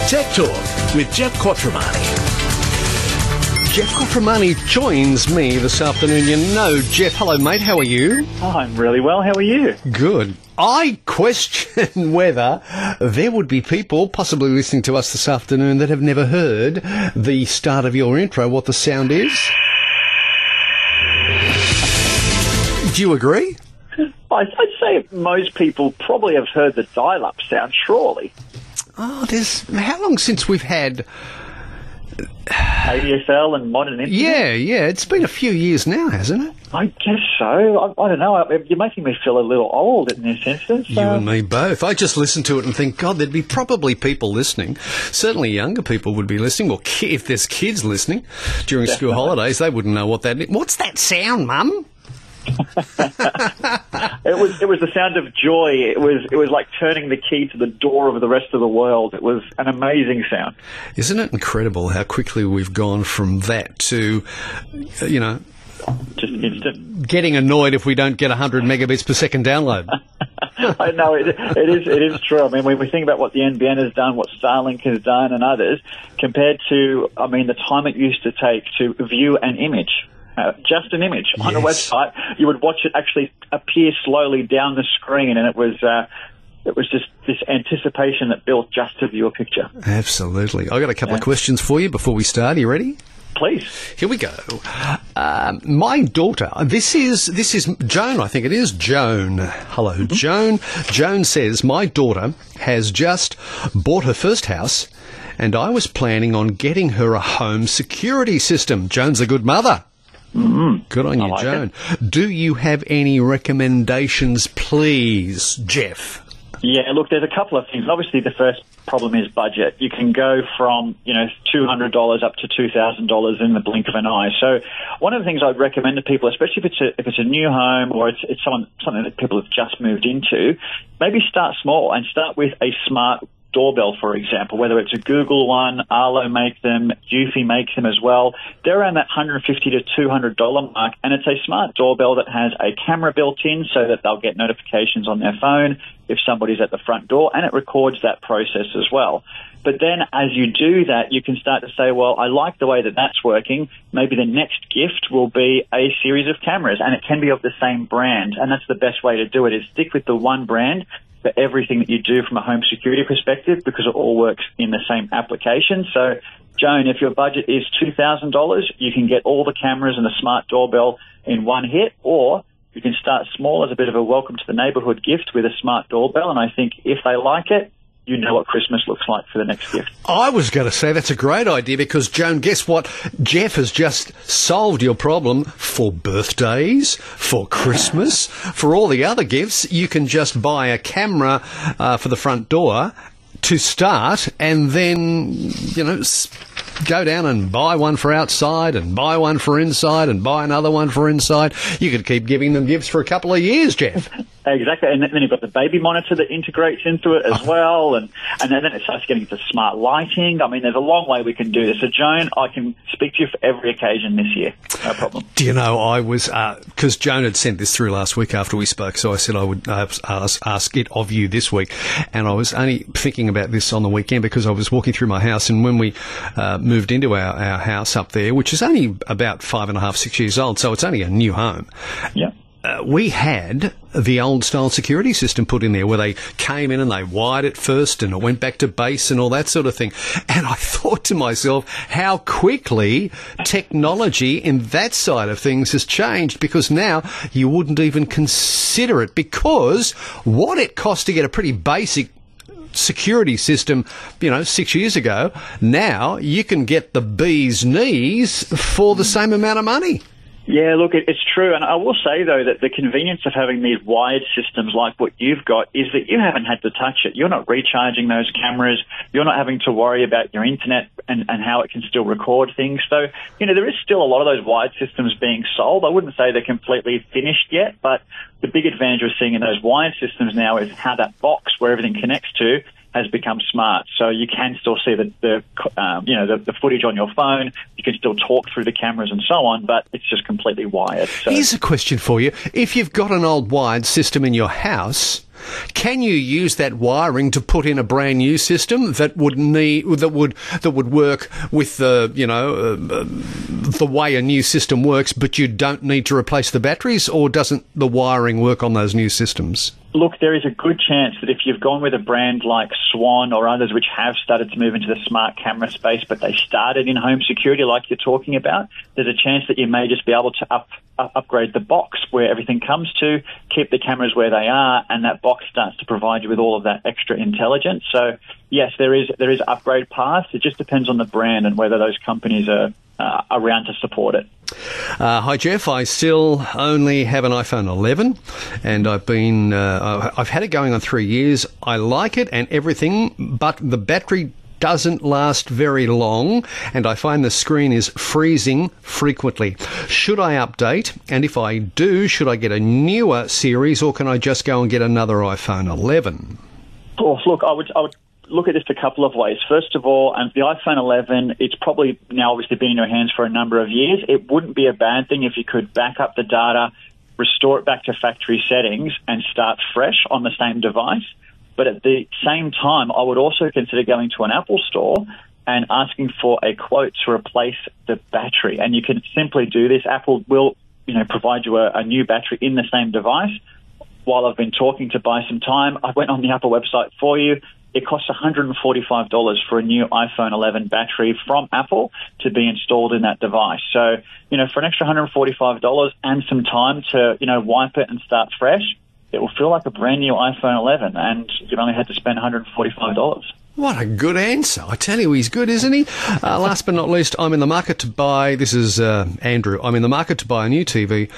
Tech Talk with Jeff Quattromani. Jeff Quattromani joins me this afternoon. You know, Jeff, hello mate, how are you? Oh, I'm really well, how are you? Good. I question whether there would be people possibly listening to us this afternoon that have never heard the start of your intro, what the sound is. Do you agree? I'd say most people probably have heard the dial-up sound, surely. Oh, how long since we've had... ADSL and modern internet? Yeah, it's been a few years now, hasn't it? I guess so. I don't know. You're making me feel a little old in this instance. You and me both. I just listen to it and think, God, there'd be probably people listening. Certainly younger people would be listening, or if there's kids listening during school holidays, they wouldn't know what that is. What's that sound, Mum? It was the sound of joy. It was like turning the key to the door of the rest of the world. It was an amazing sound. Isn't it incredible how quickly we've gone from that to, just instant. Getting annoyed if we don't get 100 megabits per second download. I know, it is true. I mean, when we think about what the NBN has done, what Starlink has done and others, compared to, the time it used to take to view an image. Just an image on a website, you would watch it actually appear slowly down the screen, and it was just this anticipation that built just to view a picture. Absolutely. I've got a couple of questions for you before we start. Are you ready? Please. Here we go. My daughter, this is Joan, I think it is. Joan. Hello, Joan. Joan says, my daughter has just bought her first house, and I was planning on getting her a home security system. Joan's a good mother. Good on you, Joan. Do you have any recommendations, please, Jeff? Yeah, look, there's a couple of things. Obviously, the first problem is budget. You can go from, $200 up to $2,000 in the blink of an eye. So one of the things I'd recommend to people, especially if it's a new home or it's something that people have just moved into, maybe start small and start with a smart doorbell, for example, whether it's a Google one, Arlo make them, Eufy makes them as well. They're around that $150 to $200 mark, and it's a smart doorbell that has a camera built in so that they'll get notifications on their phone if somebody's at the front door, and it records that process as well. But then as you do that, you can start to say, well, I like the way that that's working. Maybe the next gift will be a series of cameras, and it can be of the same brand, and that's the best way to do it, is stick with the one brand for everything that you do from a home security perspective, because it all works in the same application. So, Joan, if your budget is $2,000, you can get all the cameras and the smart doorbell in one hit, or you can start small as a bit of a welcome to the neighborhood gift with a smart doorbell, and I think if they like it, you know what Christmas looks like for the next gift. I was going to say that's a great idea because, Joan, guess what? Jeff has just solved your problem for birthdays, for Christmas, for all the other gifts. You can just buy a camera for the front door to start and then, go down and buy one for outside and buy one for inside and buy another one for inside. You could keep giving them gifts for a couple of years, Jeff. Exactly, and then you've got the baby monitor that integrates into it as well, and then it starts getting into smart lighting. I mean, there's a long way we can do this. So, Joan, I can speak to you for every occasion this year. No problem. Do you know, I was, because Joan had sent this through last week after we spoke, so I said I would ask it of you this week, and I was only thinking about this on the weekend because I was walking through my house, and when we moved into our house up there, which is only about 5.5, 6 years old, so it's only a new home. Yeah. We had the old-style security system put in there where they came in and they wired it first and it went back to base and all that sort of thing. And I thought to myself how quickly technology in that side of things has changed, because now you wouldn't even consider it, because what it cost to get a pretty basic security system, 6 years ago, now you can get the bee's knees for the same amount of money. Yeah, look, it's true. And I will say, though, that the convenience of having these wired systems like what you've got is that you haven't had to touch it. You're not recharging those cameras. You're not having to worry about your internet and how it can still record things. So, there is still a lot of those wired systems being sold. I wouldn't say they're completely finished yet, but the big advantage we're seeing in those wired systems now is how that box where everything connects to has become smart. So you can still see the footage on your phone. You can still talk through the cameras and so on, but it's just completely wired. So. Here's a question for you. If you've got an old wired system in your house, can you use that wiring to put in a brand new system that would work with the way a new system works, but you don't need to replace the batteries, or doesn't the wiring work on those new systems? Look, there is a good chance that if you've gone with a brand like Swan or others which have started to move into the smart camera space, but they started in home security like you're talking about, there's a chance that you may just be able to upgrade the box where everything comes to, keep the cameras where they are, and that box starts to provide you with all of that extra intelligence. So, yes, there is upgrade paths. It just depends on the brand and whether those companies are around to support it. Hi, Jeff. I still only have an iPhone 11, and I've had it going on 3 years. I like it and everything, but the battery doesn't last very long, and I find the screen is freezing frequently. Should I update? And if I do, should I get a newer series, or can I just go and get another iPhone 11? Oh, look, I would look at this a couple of ways. First of all, the iPhone 11, it's probably now obviously been in your hands for a number of years. It wouldn't be a bad thing if you could back up the data, restore it back to factory settings, and start fresh on the same device. But at the same time, I would also consider going to an Apple store and asking for a quote to replace the battery. And you can simply do this. Apple will, provide you a new battery in the same device. While I've been talking to buy some time, I went on the Apple website for you. It costs $145 for a new iPhone 11 battery from Apple to be installed in that device. So, for an extra $145 and some time to, wipe it and start fresh, it will feel like a brand new iPhone 11, and you only had to spend $145. What a good answer. I tell you, he's good, isn't he? Last but not least, I'm in the market to buy, this is Andrew, I'm in the market to buy a new TV.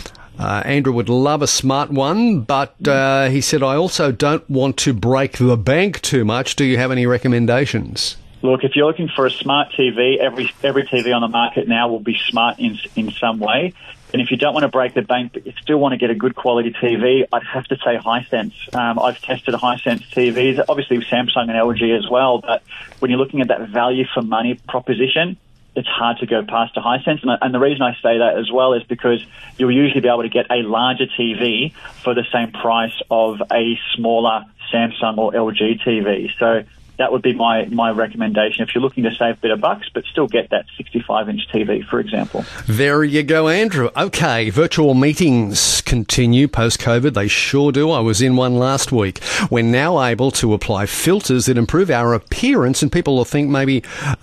Andrew would love a smart one, but he said, I also don't want to break the bank too much. Do you have any recommendations? Look, if you're looking for a smart TV, every TV on the market now will be smart in some way. And if you don't want to break the bank, but you still want to get a good quality TV, I'd have to say Hisense. I've tested Hisense TVs, obviously Samsung and LG as well, but when you're looking at that value for money proposition, it's hard to go past a Hisense. And the reason I say that as well is because you'll usually be able to get a larger TV for the same price of a smaller Samsung or LG TV. So that would be my recommendation if you're looking to save a bit of bucks, but still get that 65-inch TV, for example. There you go, Andrew. Okay, virtual meetings continue post-COVID. They sure do. I was in one last week. We're now able to apply filters that improve our appearance, and people will think maybe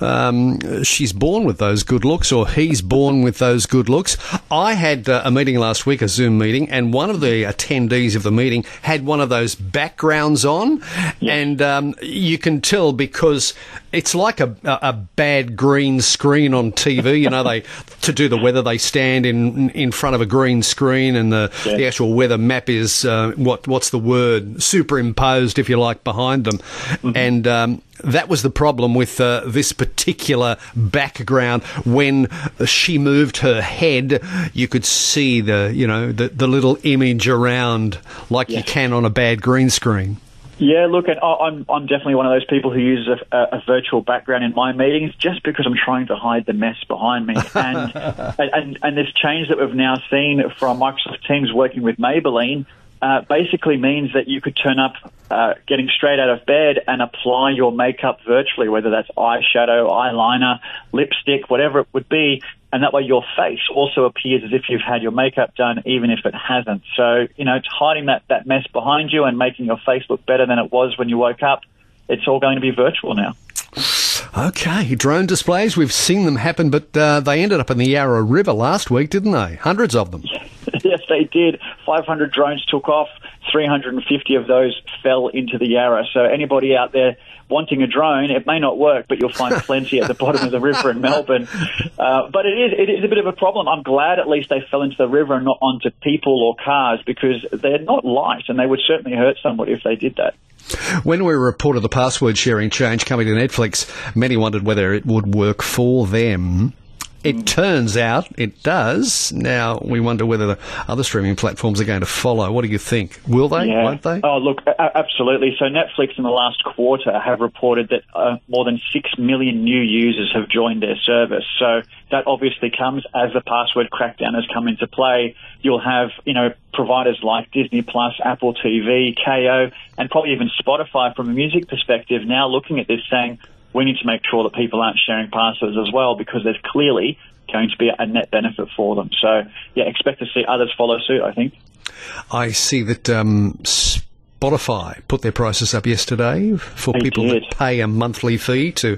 she's born with those good looks or he's born with those good looks. I had a meeting last week, a Zoom meeting, and one of the attendees of the meeting had one of those backgrounds on, and you can tell because it's like a bad green screen on TV. To do the weather, they stand in front of a green screen, and the actual weather map is what's the word, superimposed, if you like, behind them. Mm-hmm. And that was the problem with this particular background. When she moved her head, you could see the little image around like you can on a bad green screen. Yeah, look, I'm definitely one of those people who uses a virtual background in my meetings just because I'm trying to hide the mess behind me. And this change that we've now seen from Microsoft Teams working with Maybelline basically means that you could turn up getting straight out of bed and apply your makeup virtually, whether that's eyeshadow, eyeliner, lipstick, whatever it would be. And that way your face also appears as if you've had your makeup done, even if it hasn't. So, it's hiding that mess behind you and making your face look better than it was when you woke up. It's all going to be virtual now. Okay, drone displays, we've seen them happen, but they ended up in the Yarra River last week, didn't they? Hundreds of them. Yes, they did. 500 drones took off. 350 of those fell into the Yarra. So anybody out there wanting a drone, it may not work, but you'll find plenty at the bottom of the river in Melbourne. But it is a bit of a problem. I'm glad at least they fell into the river and not onto people or cars, because they're not light, and they would certainly hurt somebody if they did that. When we reported the password sharing change coming to Netflix, many wondered whether it would work for them. It turns out it does. Now, we wonder whether the other streaming platforms are going to follow. What do you think? Will they? Yeah. Won't they? Oh, look, absolutely. So Netflix in the last quarter have reported that more than 6 million new users have joined their service. So that obviously comes as the password crackdown has come into play. You'll have, providers like Disney Plus, Apple TV, KO, and probably even Spotify from a music perspective now looking at this saying, we need to make sure that people aren't sharing passwords as well, because there's clearly going to be a net benefit for them. So, yeah, expect to see others follow suit, I think. I see that Spotify put their prices up yesterday for people that pay a monthly fee to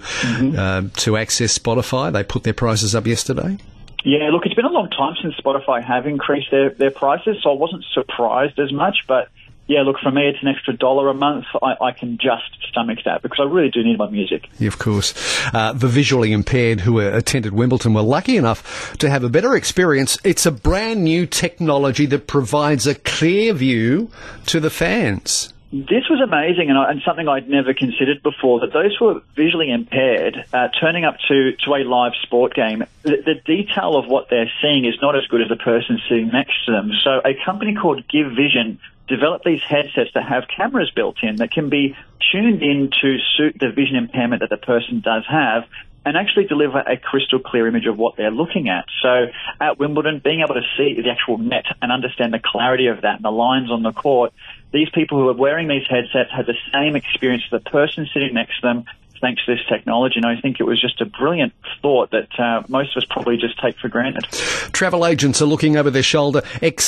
access Spotify. They put their prices up yesterday. Yeah, look, it's been a long time since Spotify have increased their prices, so I wasn't surprised as much, but yeah, look, for me, it's an extra $1 a month. I can just stomach that because I really do need my music. Yeah, of course. The visually impaired who attended Wimbledon were lucky enough to have a better experience. It's a brand new technology that provides a clear view to the fans. This was amazing and something I'd never considered before, that those who are visually impaired turning up to a live sport game, the detail of what they're seeing is not as good as the person sitting next to them. So a company called Give Vision developed these headsets that have cameras built in that can be tuned in to suit the vision impairment that the person does have and actually deliver a crystal clear image of what they're looking at. So at Wimbledon, being able to see the actual net and understand the clarity of that and the lines on the court, these people who are wearing these headsets had the same experience as the person sitting next to them thanks to this technology. And I think it was just a brilliant thought that most of us probably just take for granted. Travel agents are looking over their shoulder.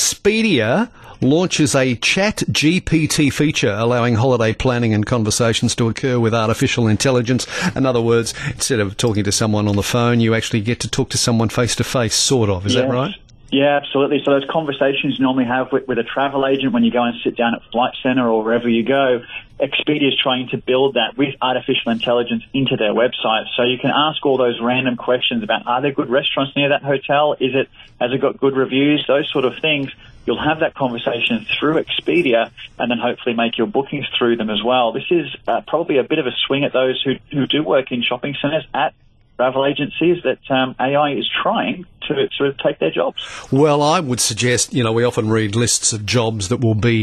Expedia launches a chat GPT feature allowing holiday planning and conversations to occur with artificial intelligence. In other words, instead of talking to someone on the phone, you actually get to talk to someone face-to-face, sort of. Is that right? Yeah, absolutely. So those conversations you normally have with a travel agent when you go and sit down at Flight Centre or wherever you go, Expedia is trying to build that with artificial intelligence into their website. So you can ask all those random questions about, are there good restaurants near that hotel? Has it got good reviews? Those sort of things. You'll have that conversation through Expedia and then hopefully make your bookings through them as well. This is probably a bit of a swing at those who do work in shopping centres at travel agencies that AI is trying to sort of take their jobs. Well, I would suggest, we often read lists of jobs that will be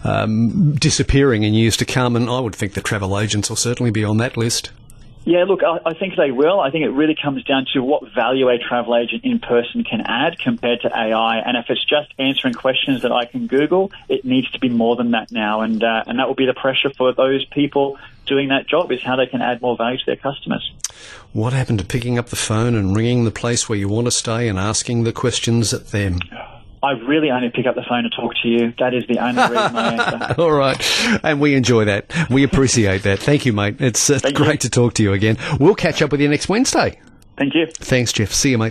disappearing in years to come, and I would think that travel agents will certainly be on that list. Yeah, look, I think they will. I think it really comes down to what value a travel agent in person can add compared to AI. And if it's just answering questions that I can Google, it needs to be more than that now. And that will be the pressure for those people doing that job, is how they can add more value to their customers. What happened to picking up the phone and ringing the place where you want to stay and asking the questions at them? I really only pick up the phone to talk to you. That is the only reason I answer. All right. And we enjoy that. We appreciate that. Thank you, mate. It's great to talk to you again. We'll catch up with you next Wednesday. Thank you. Thanks, Jeff. See you, mate.